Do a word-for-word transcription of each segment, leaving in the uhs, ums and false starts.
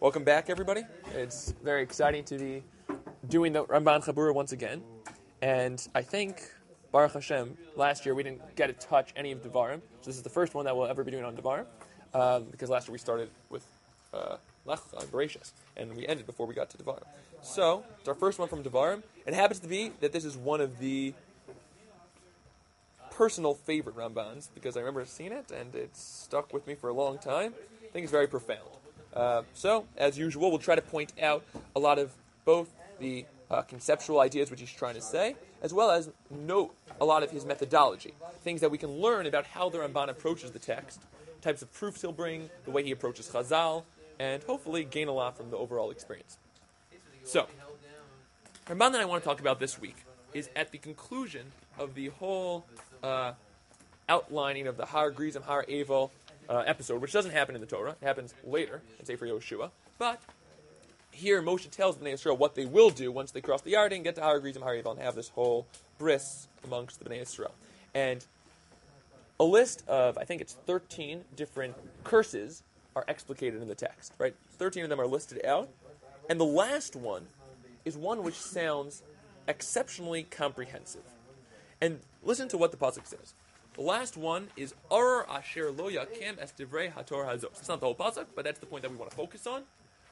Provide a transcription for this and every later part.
Welcome back, everybody. It's very exciting to be doing the Ramban Chabura once again. And I think, Baruch Hashem, last year we didn't get to touch any of Devarim. So this is the first one that we'll ever be doing on Devarim. Um, because last year we started with uh, Lech Lecha, Bereshis, and we ended before we got to Devarim. So, it's our first one from Devarim. It happens to be that this is one of the personal favorite Rambans, because I remember seeing it, and it's stuck with me for a long time. I think it's very profound. Uh, so, as usual, we'll try to point out a lot of both the uh, conceptual ideas which he's trying to say, as well as note a lot of his methodology, things that we can learn about how the Ramban approaches the text, types of proofs he'll bring, the way he approaches Chazal, and hopefully gain a lot from the overall experience. So, the Ramban that I want to talk about this week is at the conclusion of the whole uh, outlining of the Har Grizim, Har Evel uh, episode, which doesn't happen in the Torah. It happens later in Sefer Yoshua. But here Moshe tells the Bnei Yisrael what they will do once they cross the Yarden, get to Har Grizim, Har Evel, and have this whole bris amongst the Bnei Yisrael. And a list of, I think it's thirteen different curses are explicated in the text, right? thirteen of them are listed out. And the last one is one which sounds exceptionally comprehensive. And listen to what the pasuk says. The last one is Aror Asher Lo Yakem Es Divrei Hator Hazos. It's not the whole pasuk, but that's the point that we want to focus on.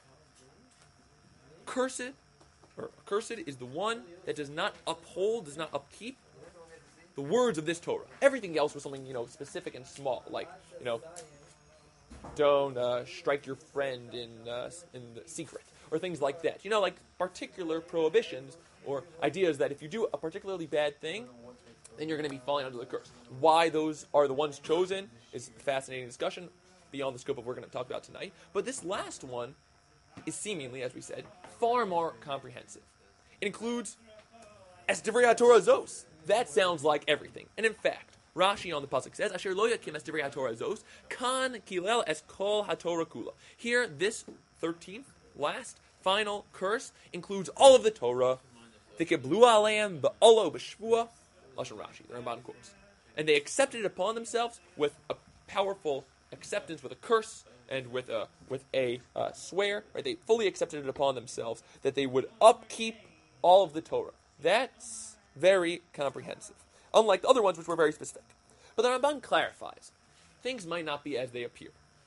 Cursed, or cursed is the one that does not uphold, does not upkeep the words of this Torah. Everything else was something, you know, specific and small, like, you know, don't uh, strike your friend in uh, in the secret, or things like that. You know, like particular prohibitions or ideas that if you do a particularly bad thing, then you're going to be falling under the curse. Why those are the ones chosen is a fascinating discussion beyond the scope of what we're going to talk about tonight. But this last one is seemingly, as we said, far more comprehensive. It includes Es Divrei HaTorah Zos. That sounds like everything. And in fact, Rashi on the pasuk says, Asher lo yakim es divrei haTorah zos, kan kilel es kol haTorah kula. Here, this thirteenth, last, final curse includes all of the Torah. V'keblu aleim ba'olo b'shvua, Lashon Rashi, the Ramban quotes. And they accepted it upon themselves with a powerful acceptance, with a curse, and with a with a uh, swear. Right? They fully accepted it upon themselves that they would upkeep all of the Torah. That's very comprehensive. Unlike the other ones, which were very specific. But the Ramban clarifies. Things might not be as they appear.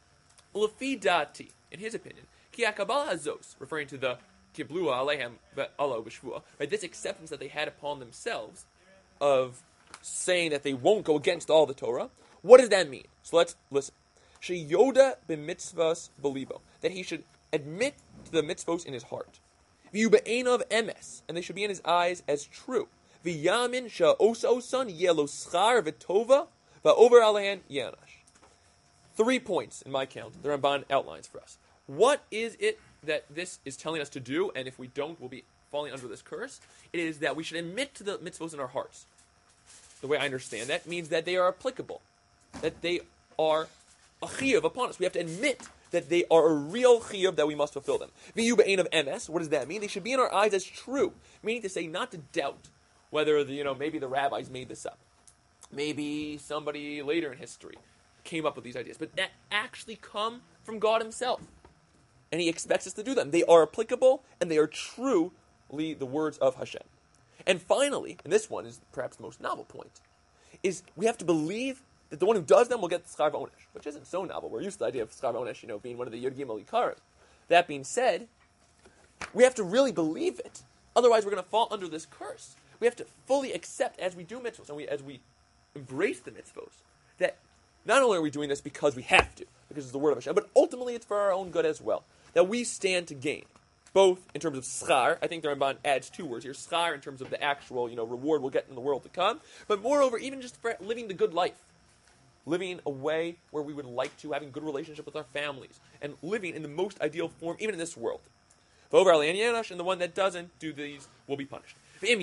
Lefi dati, in his opinion, ki hakabala hazos, referring to the kiblua alehem ve'alo b'shvua, right, this acceptance that they had upon themselves of saying that they won't go against all the Torah, what does that mean? So let's listen. Sheyoda b'mitzvos b'libo, that he should admit to the mitzvos in his heart. V'yu be'enav emes, and they should be in his eyes as true. V'yamin sha'osa osan yelo schar v'tova va'over alehan yanash. Three points in my count the Ramban outlines for us. What is it that this is telling us to do, and if we don't, we'll be falling under this curse? It is that we should admit to the mitzvos in our hearts. The way I understand that means that they are applicable, that they are a chiyuv upon us. We have to admit that they are a real chiyuv, that we must fulfill them. V'yu be'ein of emes, what does that mean? They should be in our eyes as true, meaning to say not to doubt whether, the, you know, maybe the rabbis made this up. Maybe somebody later in history came up with these ideas. But that actually come from God himself. And he expects us to do them. They are applicable, and they are truly the words of Hashem. And finally, and this one is perhaps the most novel point, is we have to believe that the one who does them will get the schar v'onesh, which isn't so novel. We're used to the idea of schar v'onesh, you know, being one of the Yud Gimel Ikarim. That being said, we have to really believe it. Otherwise, we're going to fall under this curse. We have to fully accept, as we do mitzvos, and we, as we embrace the mitzvos, that not only are we doing this because we have to, because it's the word of Hashem, but ultimately it's for our own good as well. That we stand to gain, both in terms of schar. I think the Ramban adds two words here: schar in terms of the actual, you know, reward we'll get in the world to come, but moreover, even just for living the good life, living a way where we would like to, having good relationship with our families, and living in the most ideal form, even in this world. And the one that doesn't do these will be punished. And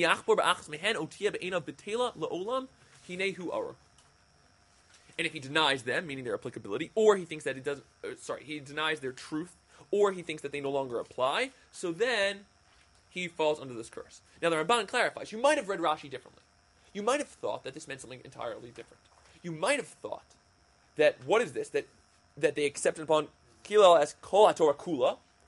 if he denies them, meaning their applicability, or he thinks that it doesn't, uh, sorry, he denies their truth, or he thinks that they no longer apply, so then he falls under this curse. Now the Ramban clarifies, you might have read Rashi differently. You might have thought that this meant something entirely different. You might have thought that, what is this, that that they accepted upon Kilel as Kol HaTorah Kula,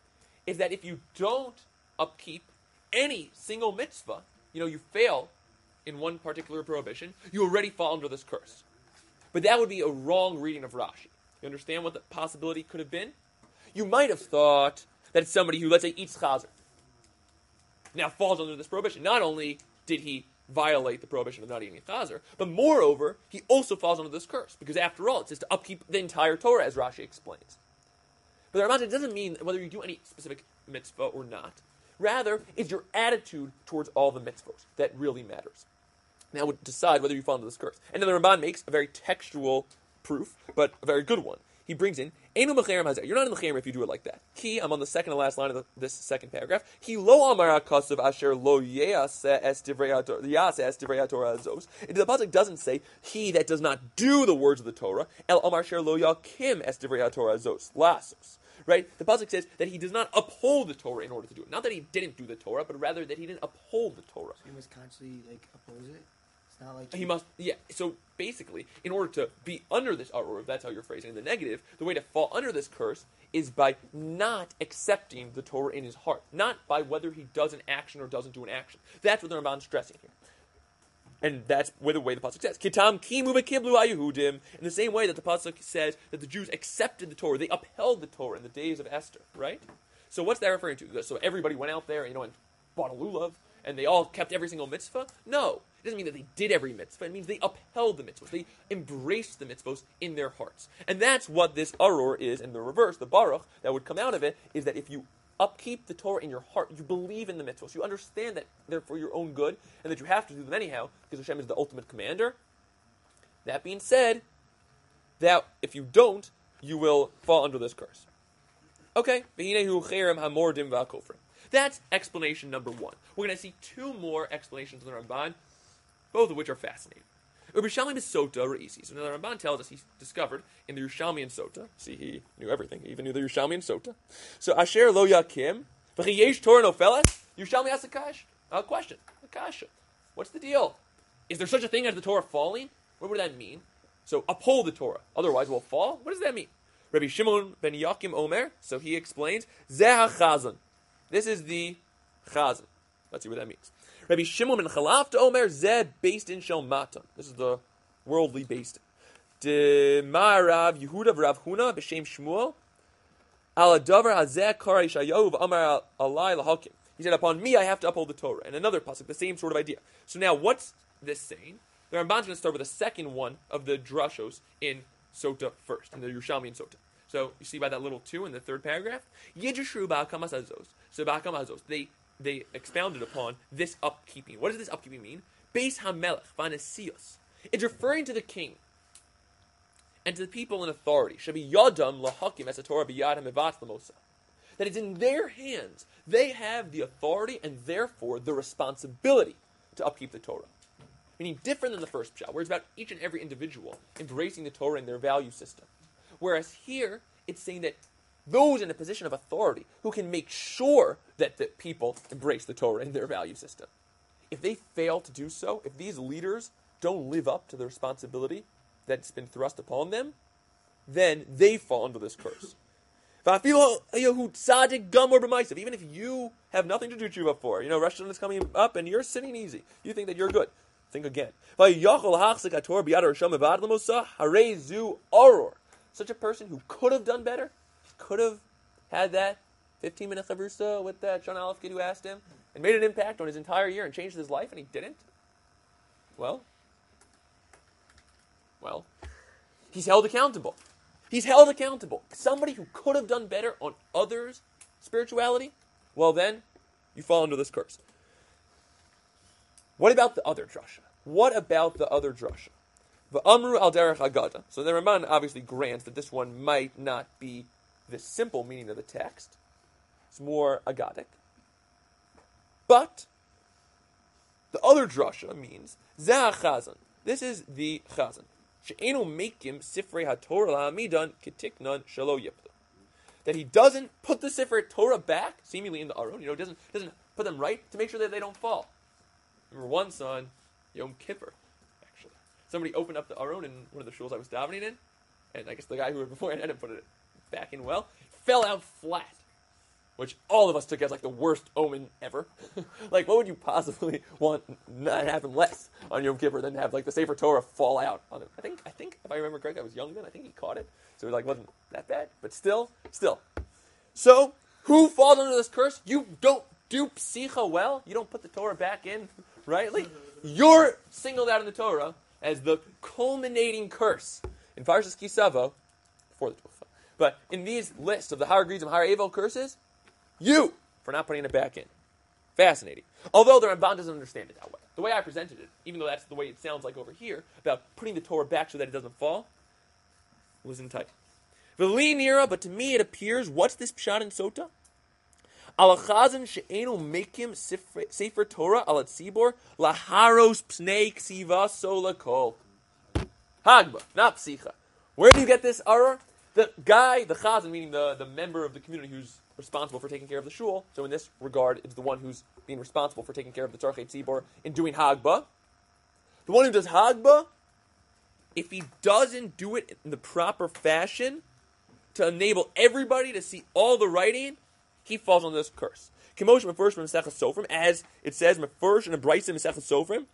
is that if you don't upkeep any single mitzvah, you know, you fail in one particular prohibition, you already fall under this curse. But that would be a wrong reading of Rashi. You understand what the possibility could have been? You might have thought that it's somebody who, let's say, eats chazer, now falls under this prohibition. Not only did he violate the prohibition of not eating chazer, but moreover, he also falls under this curse, because after all, it says to upkeep the entire Torah, as Rashi explains. But the Ramban doesn't mean whether you do any specific mitzvah or not. Rather, it's your attitude towards all the mitzvahs that really matters. Now would decide whether you fall into this curse. And then the Ramban makes a very textual proof, but a very good one. He brings in, Einu mecherem hazeh. You're not in the mecherem if you do it like that. Ki, I'm on the second to last line of the, this second paragraph. Ki lo amar hakasav asher lo yaseh es divrei haTorah azos. The pasuk doesn't say he that does not do the words of the Torah. El amar asher lo yakim es divrei haTorah azos lasos. Right? The pasuk says that he does not uphold the Torah in order to do it. Not that he didn't do the Torah, but rather that he didn't uphold the Torah. So he must constantly like oppose it. It's not like he, he must. Yeah. So basically, in order to be under this aror, if that's how you're phrasing the negative, the way to fall under this curse is by not accepting the Torah in his heart, not by whether he does an action or doesn't do an action. That's what the Ramban's stressing here. And that's where the way the pasuk says, "Kitam kimu v'kiblu haYehudim." In the same way that the pasuk says that the Jews accepted the Torah, they upheld the Torah in the days of Esther, right? So what's that referring to? So everybody went out there, you know, and bought a lulav, and they all kept every single mitzvah? No, it doesn't mean that they did every mitzvah. It means they upheld the mitzvahs. They embraced the mitzvahs in their hearts, and that's what this aror is. In the reverse, the baruch that would come out of it is that if you upkeep the Torah in your heart, you believe in the mitzvahs, you understand that they're for your own good, and that you have to do them anyhow, because Hashem is the ultimate commander. That being said, that if you don't, you will fall under this curse. Okay, that's explanation number one. We're going to see two more explanations of the Ramban, both of which are fascinating. Yerushalmi Sota Reisi. So now the Ramban tells us he discovered in the Yerushalmi and Sota. See, he knew everything. He even knew the Yerushalmi and Sota. So Asher Lo Yakim V'Chiyesh Torah Nofeles. Yerushalmi asks a kash, a question, a kasha. What's the deal? Is there such a thing as the Torah falling? What would that mean? So uphold the Torah, otherwise it will fall. What does that mean? Rabbi Shimon ben Yakim Omer. So he explains Zeh HaChazan. This is the Chazan. Let's see what that means. Rabbi Shimon ben Chalaf Omer Zeh based in Shel Matan. This is the worldly based. De Ma'arav Yehuda v'Rav Huna b'Shem Shmuel Al Davar Hazeh Kara Yishayahu v'Amar Alai Lahakim. He said, upon me I have to uphold the Torah. And another pasuk, the same sort of idea. So now, what's this saying? The Ramban's going to start with the second one of the drashos in Sota first, in the Yerushalmi and Sota. So you see by that little two in the third paragraph, Yijashru ba'akam hazos. So ba'akam hazos, they they expounded upon this upkeeping. What does this upkeeping mean? Beis hamelech v'anesios. It's referring to the king and to the people in authority. Shabi yadam lahakim as a Torah biyad hamivat lamosa. That it's in their hands. They have the authority and therefore the responsibility to upkeep the Torah. Meaning different than the first pshat, where it's about each and every individual embracing the Torah in their value system. Whereas here, it's saying that those in a position of authority who can make sure that the people embrace the Torah in their value system. If they fail to do so, if these leaders don't live up to the responsibility that's been thrust upon them, then they fall under this curse. Even if you have nothing to do tshuva for, you know, Rosh Hashanah is coming up and you're sitting easy, you think that you're good. Think again. Such a person who could have done better, could have had that fifteen minute chavrusa with that Shana Aleph kid who asked him, and made an impact on his entire year and changed his life, and he didn't. Well, well, he's held accountable. He's held accountable. Somebody who could have done better on others' spirituality, well then, you fall under this curse. What about the other drasha? What about the other drasha? V'amru al derech agada. So the Ramban obviously grants that this one might not be the simple meaning of the text. It's more agadic. But the other drasha means zeh chazan. This is the chazan. She'enu mekim sifrei haTorah la'amidan ketiknan shelo yiplu. That he doesn't put the sifrei Torah back, seemingly in the aron. You know, doesn't doesn't put them right to make sure that they don't fall. Remember one son, Yom Kippur. Somebody opened up the aron in one of the shuls I was davening in, and I guess the guy who was before I didn't put it back in well, fell out flat. which all of us took as like the worst omen ever. Like, what would you possibly want not happen less on Yom Kippur than have like the Sefer Torah fall out on him? I think, I think if I remember correctly, I was young then. I think he caught it, so it like wasn't that bad. But still, still. So, who falls under this curse? You don't do psicha well. You don't put the Torah back in rightly. You're singled out in the Torah as the culminating curse in Parshas Kisavo, before the Tufa. But in these lists of the Har Grizim, Har Evel curses, you for not putting it back in. Fascinating. Although the Ramban doesn't understand it that way. The way I presented it, even though that's the way it sounds like over here, about putting the Torah back so that it doesn't fall, listen tight. V'li nira, but to me it appears, what's this pshat in Sota? Alachazan she'enu mekim sefer Torah al tzibor laharos pnei ksiva sola kol. Hagba, not psicha. Where do you get this error? The guy, the chazan, meaning the, the member of the community who's responsible for taking care of the shul. So in this regard, it's the one who's being responsible for taking care of the tzarchei tzibor in doing hagba. The one who does hagba, if he doesn't do it in the proper fashion to enable everybody to see all the writing, he falls on this curse. Kimosh Mefurish from Masechah Sofrim, as it says Mefurish and a Brisa Masechah Sofrim,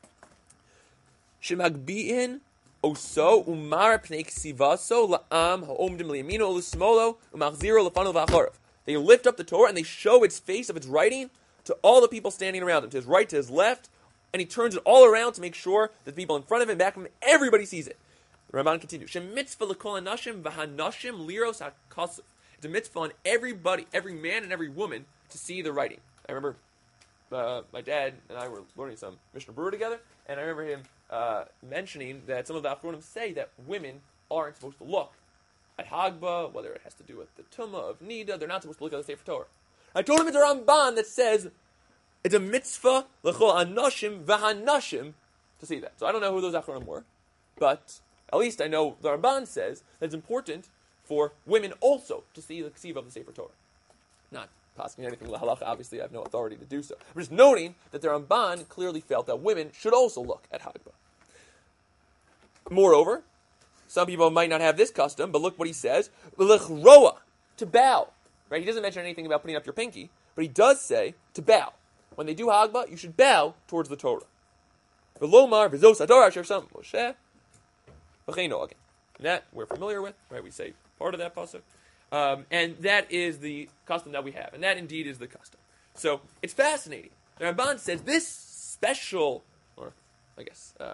Shemagbi'in Oso Umar Pnei Ksivaso La'am Ha'omdim Li'amino L'Smolo Umachziro L'Fano V'Achorav. They lift up the Torah and they show its face of its writing to all the people standing around him, to his right, to his left, and he turns it all around to make sure that the people in front of him, back of him, everybody sees it. The Ramban continues, Shem mitzvah l'kol hanashim v'hanashim liros ha'kasuv. It's a mitzvah on everybody, every man and every woman, to see the writing. I remember uh, my dad and I were learning some Mishnah Berurah together, and I remember him uh, mentioning that some of the Achronim say that women aren't supposed to look at Hagba, whether it has to do with the Tumah of Nida. They're not supposed to look at the Sefer Torah. I told him it's a Ramban that says it's a mitzvah l'chol anashim v'hanashim to see that. So I don't know who those Achronim were, but at least I know the Ramban says that it's important for women also to see the ksiva of the Sefer Torah. Not possibly anything halacha. Obviously, I have no authority to do so. I'm just noting that the Ramban clearly felt that women should also look at Hagba. Moreover, some people might not have this custom, but look what he says: "L'chroa," to bow. Right? He doesn't mention anything about putting up your pinky, but he does say to bow. When they do Hagba, you should bow towards the Torah. V'lomar v'zos hadar asher sam Moshe v'cheino again. That we're familiar with, right? We say part of that pasuk, um, and that is the custom that we have, and that indeed is the custom. So it's fascinating. The Ramban says this special, or I guess uh,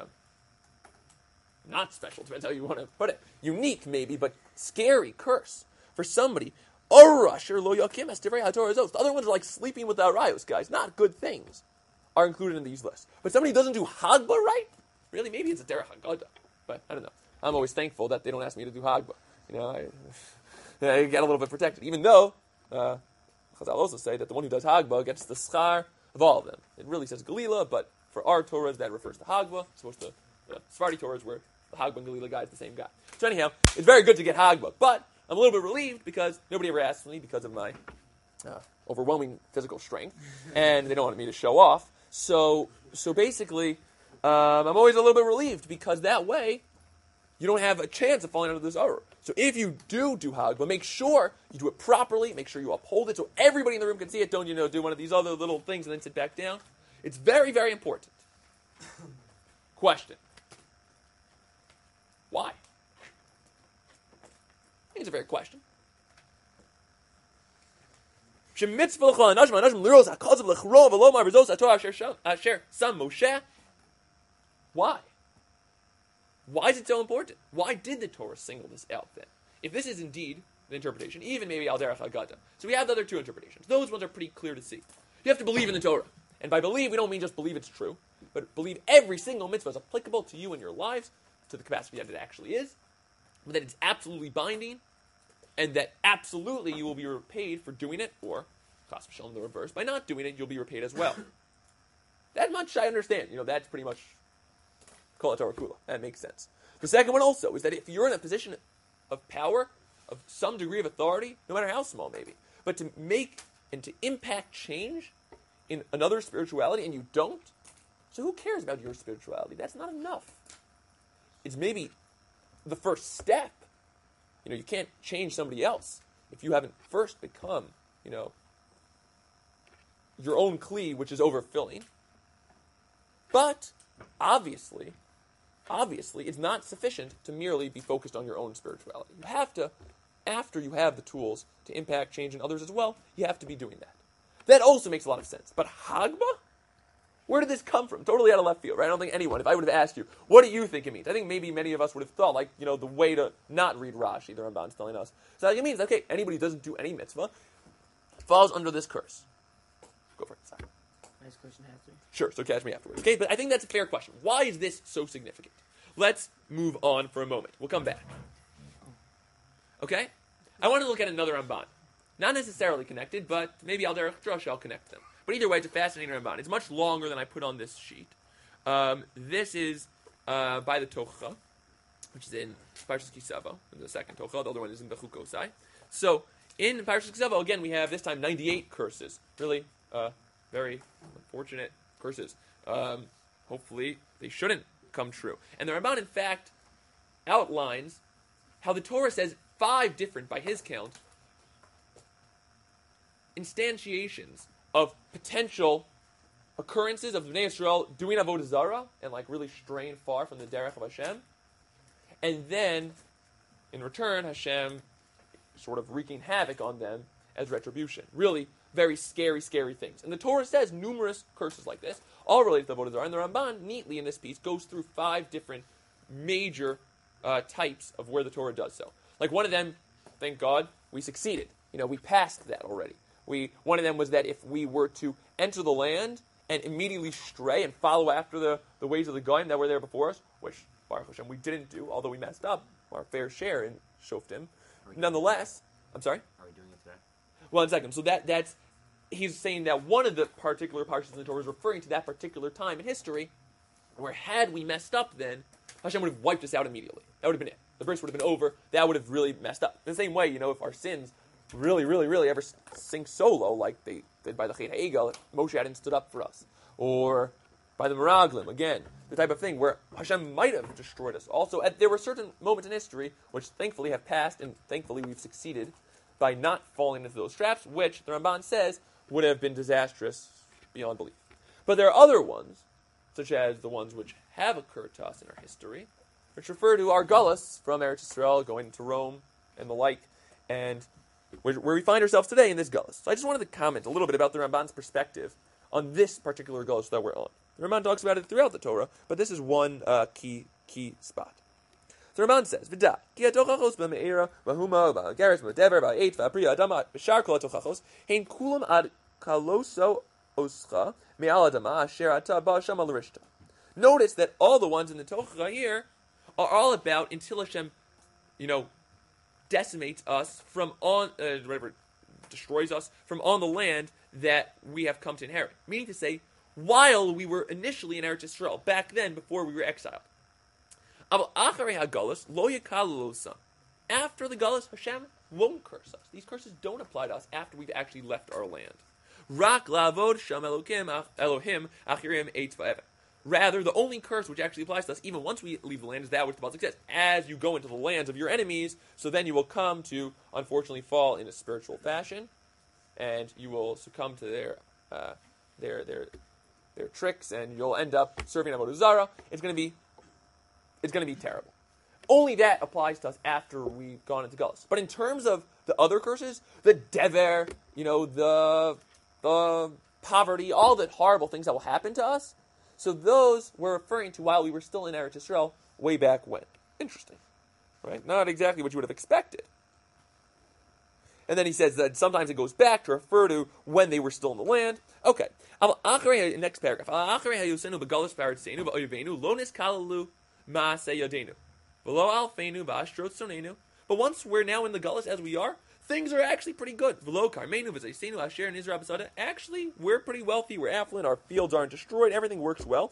not special, depends how you want to put it, unique maybe, but scary curse for somebody. Orasher lo yakim es divrei haTorah zos. The other ones are like sleeping without rayos, guys. Not good things are included in these lists. But somebody who doesn't do Hagba right, really, maybe it's a derech haggadah, but I don't know. I'm always thankful that they don't ask me to do Hagba. You know, I, I get a little bit protected, even though uh, Chazal also say that the one who does Hagba gets the schar of all of them. It really says Galila, but for our Torahs that refers to Hagba. It's supposed to the Sephardi Torahs where the Hagba and Galila guy is the same guy. So anyhow, it's very good to get Hagba, but I'm a little bit relieved because nobody ever asks me because of my uh, overwhelming physical strength, and they don't want me to show off. So, so basically, um, I'm always a little bit relieved because that way you don't have a chance of falling under this error. So if you do do Hagba, make sure you do it properly. Make sure you uphold it so everybody in the room can see it. Don't, you know, do one of these other little things and then sit back down. It's very, very important. Question. Why? I think it's a fair question. Why? Why is it so important? Why did the Torah single this out then? If this is indeed the interpretation, even maybe al derech haggadah. So we have the other two interpretations. Those ones are pretty clear to see. You have to believe in the Torah. And by believe, we don't mean just believe it's true, but believe every single mitzvah is applicable to you and your lives, to the capacity that it actually is, but that it's absolutely binding, and that absolutely you will be repaid for doing it, or, chas v'shalom, the reverse, by not doing it, you'll be repaid as well. That much I understand. You know, that's pretty much kol haTorah kula. That makes sense. The second one also is that if you're in a position of power, of some degree of authority, no matter how small maybe, but to make and to impact change in another spirituality, and you don't, so who cares about your spirituality? That's not enough. It's maybe the first step. You know, you can't change somebody else if you haven't first become, you know, your own kli, which is overfilling. But, obviously, obviously, it's not sufficient to merely be focused on your own spirituality. You have to, after you have the tools to impact change in others as well, you have to be doing that. That also makes a lot of sense. But Hagba? Where did this come from? Totally out of left field, right? I don't think anyone, if I would have asked you, what do you think it means? I think maybe many of us would have thought, like, you know, the way to not read Rashi, the Ramban's telling us. So like, it means, okay, anybody who doesn't do any mitzvah falls under this curse. Go for it. Sorry. Nice question after. Sure, so catch me afterwards. Okay, but I think that's a fair question. Why is this so significant? Let's move on for a moment. We'll come back. Okay? I want to look at another Ramban. Not necessarily connected, but maybe Al Derech Drush, I'll connect them. But either way, it's a fascinating Ramban. It's much longer than I put on this sheet. Um, this is uh, by the Tocha, which is in Parshas Kisavo, the second Tocha. The other one is in the Chukosai. So, in Parshas Kisavo, again, we have this time ninety-eight curses. Really, uh, very unfortunate curses. Um, hopefully, they shouldn't come true. And the Ramban, in fact, outlines how the Torah says five different, by his count, instantiations of potential occurrences of Bnei Yisrael doing Avodah Zarah and like really straying far from the Derech of Hashem. And then, in return, Hashem sort of wreaking havoc on them as retribution. Really very scary, scary things. And the Torah says numerous curses like this, all related to Avodah Zarah. And the Ramban, neatly in this piece, goes through five different major uh, types of where the Torah does so. Like one of them, thank God, we succeeded. You know, we passed that already. We one of them was that if we were to enter the land and immediately stray and follow after the, the ways of the Goyim that were there before us, which, Baruch Hashem, we didn't do, although we messed up our fair share in Shoftim. Nonetheless, I'm sorry? Are we doing it today? One second. So that that's, he's saying that one of the particular parshas in the Torah is referring to that particular time in history, where had we messed up then, Hashem would have wiped us out immediately. That would have been it. The bris would have been over. That would have really messed up. In the same way, you know, if our sins really, really, really ever sink so low, like they did by the Chet HaEgel, Moshe hadn't stood up for us. Or by the Meraglim, again, the type of thing where Hashem might have destroyed us. Also, at, there were certain moments in history, which thankfully have passed, and thankfully we've succeeded by not falling into those traps, which the Ramban says would have been disastrous beyond belief. But there are other ones, such as the ones which have occurred to us in our history, which refer to our gullus from Eretz Yisrael going to Rome and the like, and where we find ourselves today in this gullus. So I just wanted to comment a little bit about the Ramban's perspective on this particular gullus that we're on. The Ramban talks about it throughout the Torah, but this is one uh, key key spot. The Ramban says, "V'da ki atochachos b'me'era v'huma v'garis v'dever v'eit v'apriya adama v'shar kol atochachos hein kulam ad kaloso oscha me'al adama asher ata ba'asham al rishta." Notice that all the ones in the Torah here are all about until Hashem, you know, decimates us from on, uh, whatever, destroys us from on the land that we have come to inherit. Meaning to say, while we were initially in Eretz Yisrael, back then, before we were exiled. After the Gullus, Hashem won't curse us. These curses don't apply to us after we've actually left our land. Rak lavod sham Elohim achirim eitz va'evet. Rather, the only curse which actually applies to us, even once we leave the land, is that which the Pasuk says, as you go into the lands of your enemies, so then you will come to, unfortunately, fall in a spiritual fashion, and you will succumb to their uh, their their their tricks, and you'll end up serving Avodah Zarah. It's going to be it's going to be terrible. Only that applies to us after we've gone into Gullus. But in terms of the other curses, the dever, you know, the the poverty, all the horrible things that will happen to us, so those we're referring to while we were still in Eretz Yisrael way back when. Interesting, right? Not exactly what you would have expected. And then he says that sometimes it goes back to refer to when they were still in the land. Okay. Next paragraph. But once we're now in the Gullus as we are, things are actually pretty good. Actually, we're pretty wealthy, we're affluent, our fields aren't destroyed, everything works well.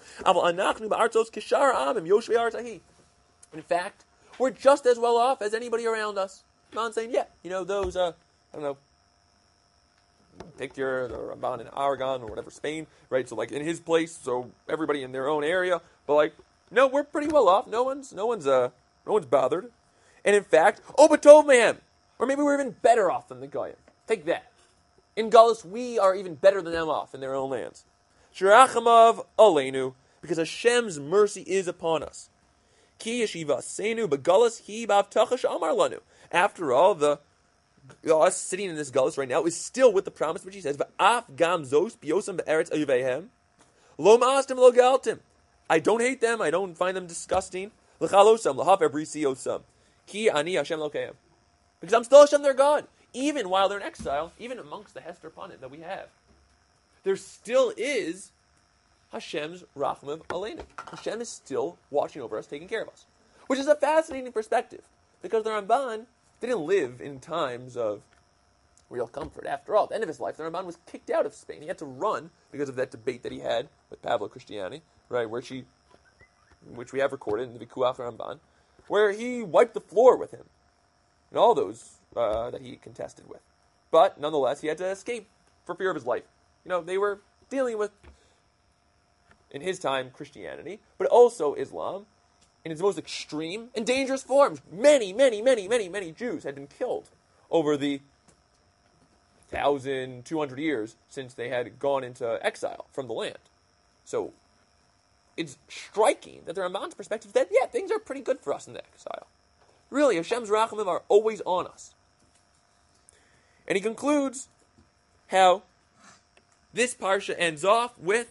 In fact, we're just as well off as anybody around us. I'm saying, yeah, you know, those, uh, I don't know, take your the Ramban in Aragon or whatever, Spain, right? So, like, in his place, so everybody in their own area. But, like, no, we're pretty well off. No one's, no one's, uh, no one's bothered. And in fact, oh, but Tov Mehem, or maybe we're even better off than the Goyim. Take that. in Galus, we are even better than them off in their own lands. Shirachamav aleinu, because Hashem's mercy is upon us. Ki yeshivasenu begalus hi b'avtacha she'amar lanu. After all, the us sitting in this Galus right now is still with the promise which he says, V'af gam zos biosam be'eretz ayuvehem, lo ma'astim lo galtim. I don't hate them, I don't find them disgusting. L'chalosam, l'haf ebrisiosam. Ki ani Hashem lokeim. Because I'm still Hashem, their God. Even while they're in exile, even amongst the Hester Panim that we have, there still is Hashem's Rachmav Aleinu. Hashem is still watching over us, taking care of us. Which is a fascinating perspective, because the Ramban didn't live in times of real comfort. After all, at the end of his life, the Ramban was kicked out of Spain. He had to run because of that debate that he had with Pablo Cristiani, right, where she, which we have recorded in the Vikuach Ramban, where he wiped the floor with him, and all those uh, that he contested with. But, nonetheless, he had to escape for fear of his life. You know, they were dealing with, in his time, Christianity, but also Islam, in its most extreme and dangerous forms. Many, many, many, many, many Jews had been killed over the one thousand two hundred years since they had gone into exile from the land. So, it's striking that the Ramban's perspective is that, yeah, things are pretty good for us in the exile. Really, Hashem's rachamim are always on us. And he concludes how this parsha ends off with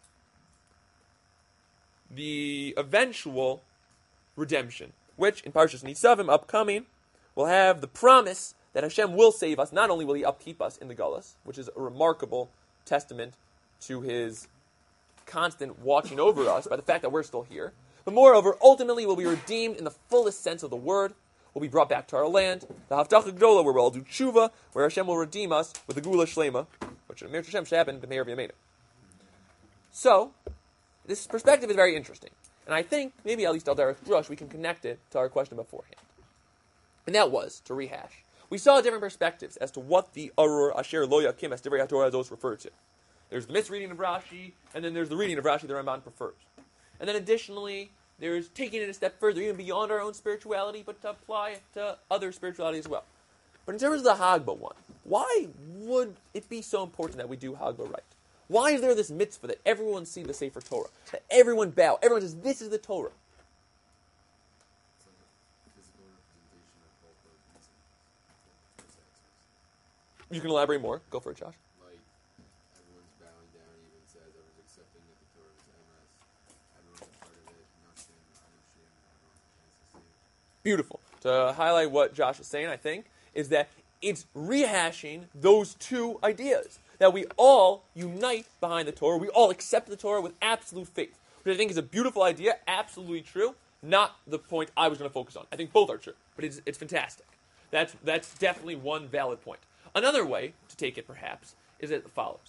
the eventual redemption, which in Parshas Nitzavim, upcoming, will have the promise that Hashem will save us. Not only will he upkeep us in the Gullus, which is a remarkable testament to his constant watching over us by the fact that we're still here, but moreover, ultimately we'll be redeemed in the fullest sense of the word. We'll be brought back to our land, the Havdacha Gdola, where we'll all do tshuva, where Hashem will redeem us with the Gula Shlema, which Mir Hashem should happen to Meir V'Yameinu. So, this perspective is very interesting. And I think, maybe at least Al Derech Drush, we can connect it to our question beforehand. And that was, to rehash, we saw different perspectives as to what the Arur Asher Lo Yakim as Divrei HaTorah Azos refer to. There's the misreading of Rashi, and then there's the reading of Rashi the Ramban prefers. And then additionally, there's taking it a step further, even beyond our own spirituality, but to apply it to other spirituality as well. But in terms of the Hagba one, why would it be so important that we do Hagba right? Why is there this mitzvah that everyone see the Sefer Torah? That everyone bow, everyone says, this is the Torah. You can elaborate more. Go for it, Josh. Like, everyone's bowing down, even says everyone's accepting that the Torah is Emes. Everyone's a part of it. Nothing, Anushim, everyone has to see it. Beautiful. To highlight what Josh is saying, I think, is that it's rehashing those two ideas. That we all unite behind the Torah. We all accept the Torah with absolute faith. Which I think is a beautiful idea, absolutely true. Not the point I was going to focus on. I think both are true, but it's, it's fantastic. That's, that's definitely one valid point. Another way to take it, perhaps, is as follows.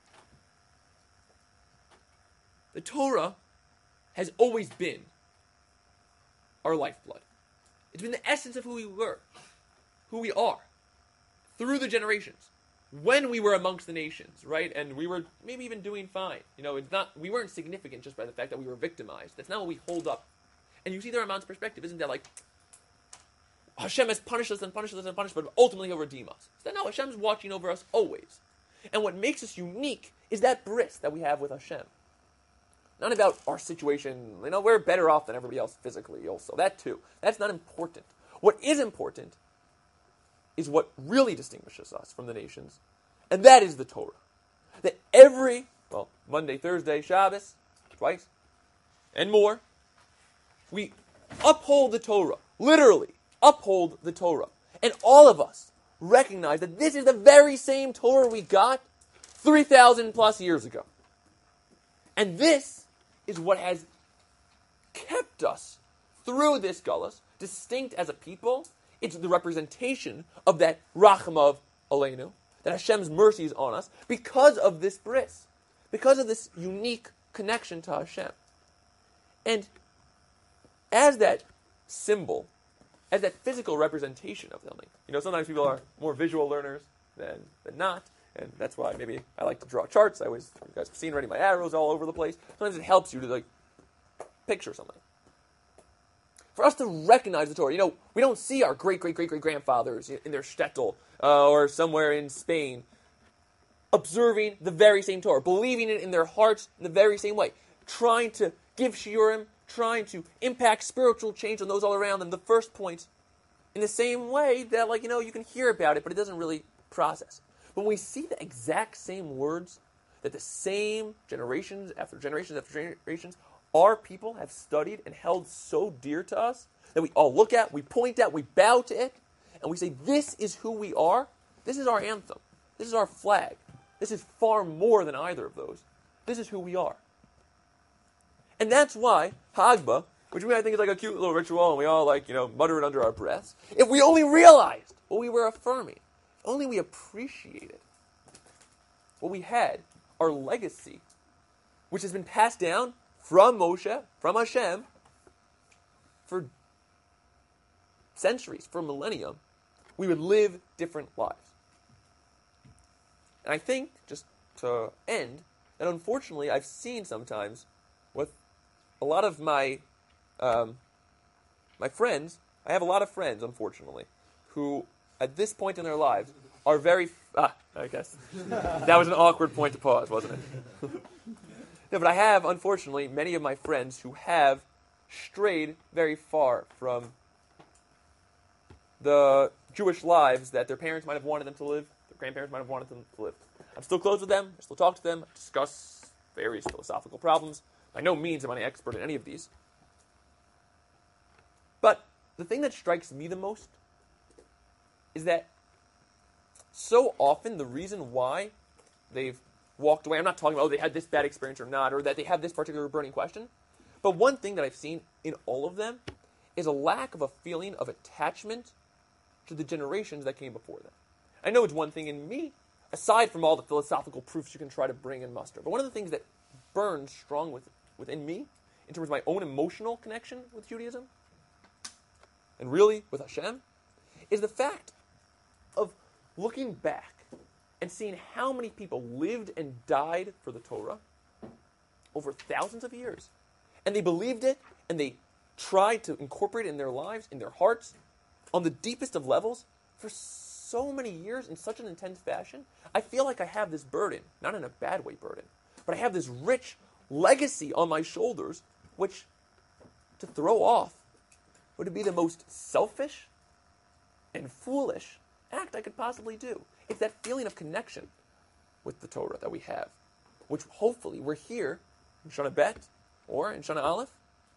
The Torah has always been our lifeblood. It's been the essence of who we were, who we are, through the generations. When we were amongst the nations, right, and we were maybe even doing fine. You know, it's not, we weren't significant just by the fact that we were victimized. That's not what we hold up. And you see the Ramban's perspective, isn't that like, Hashem has punished us and punished us and punished us, but ultimately he'll redeem us. So no, Hashem's watching over us always. And what makes us unique is that bris that we have with Hashem. Not about our situation, you know, we're better off than everybody else physically also. That too. That's not important. What is important is what really distinguishes us from the nations, and that is the Torah. That every, well, Monday, Thursday, Shabbos, twice, and more, we uphold the Torah, literally. Uphold the Torah. And all of us recognize that this is the very same Torah we got three thousand plus years ago. And this is what has kept us through this Gullus, distinct as a people. It's the representation of that Rachamav Aleinu, that Hashem's mercy is on us, because of this bris, because of this unique connection to Hashem. And as that symbol, as that physical representation of something. You know, sometimes people are more visual learners than, than not, and that's why maybe I like to draw charts. I always, you guys have seen already my arrows all over the place. Sometimes it helps you to, like, picture something. For us to recognize the Torah, you know, we don't see our great-great-great-great-grandfathers in their shtetl, uh, or somewhere in Spain, observing the very same Torah, believing it in their hearts in the very same way, trying to give shiurim, trying to impact spiritual change on those all around them. The first point, in the same way that, like, you know, you can hear about it, but it doesn't really process. When we see the exact same words that the same generations after generations after generations, our people have studied and held so dear to us that we all look at, we point at, we bow to it, and we say, this is who we are. This is our anthem. This is our flag. This is far more than either of those. This is who we are. And that's why Hagba, which we might think is like a cute little ritual, and we all, like, you know, mutter it under our breaths, if we only realized what we were affirming, if only we appreciated what we had, our legacy, which has been passed down from Moshe, from Hashem, for centuries, for millennium, we would live different lives. And I think, just to end, that unfortunately I've seen sometimes with a lot of my um, my friends, I have a lot of friends, unfortunately, who at this point in their lives are very, ah, I guess, that was an awkward point to pause, wasn't it? No, but I have, unfortunately, many of my friends who have strayed very far from the Jewish lives that their parents might have wanted them to live, their grandparents might have wanted them to live. I'm still close with them, I still talk to them, I discuss various philosophical problems. By no means am I an expert in any of these. But the thing that strikes me the most is that so often the reason why they've walked away, I'm not talking about, oh, they had this bad experience or not, or that they have this particular burning question, but one thing that I've seen in all of them is a lack of a feeling of attachment to the generations that came before them. I know it's one thing in me, aside from all the philosophical proofs you can try to bring and muster, but one of the things that burns strong with, within me, in terms of my own emotional connection with Judaism, and really with Hashem, is the fact of looking back and seeing how many people lived and died for the Torah over thousands of years. And they believed it, and they tried to incorporate it in their lives, in their hearts, on the deepest of levels, for so many years in such an intense fashion. I feel like I have this burden, not in a bad way burden, but I have this rich legacy on my shoulders, which, to throw off, would be the most selfish and foolish act I could possibly do. It's that feeling of connection with the Torah that we have, which hopefully we're here in Shana Bet or in Shana Aleph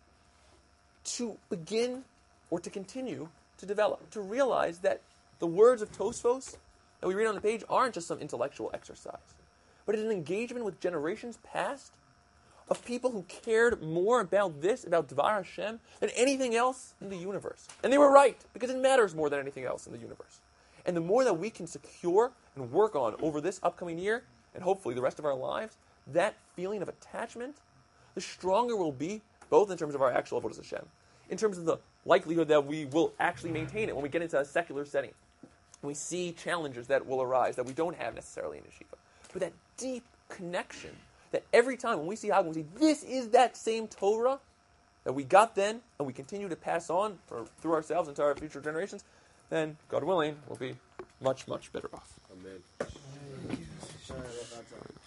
to begin or to continue to develop, to realize that the words of Tosfos that we read on the page aren't just some intellectual exercise, but it's an engagement with generations past of people who cared more about this, about Dvar Hashem, than anything else in the universe. And they were right, because it matters more than anything else in the universe. And the more that we can secure and work on over this upcoming year, and hopefully the rest of our lives, that feeling of attachment, the stronger we'll be, both in terms of our actual avodas Hashem, in terms of the likelihood that we will actually maintain it when we get into a secular setting. We see challenges that will arise that we don't have necessarily in yeshiva. But that deep connection, that every time when we see Hagba, we say, this is that same Torah that we got then, and we continue to pass on for, through ourselves into our future generations, then, God willing, we'll be much, much better off. Amen.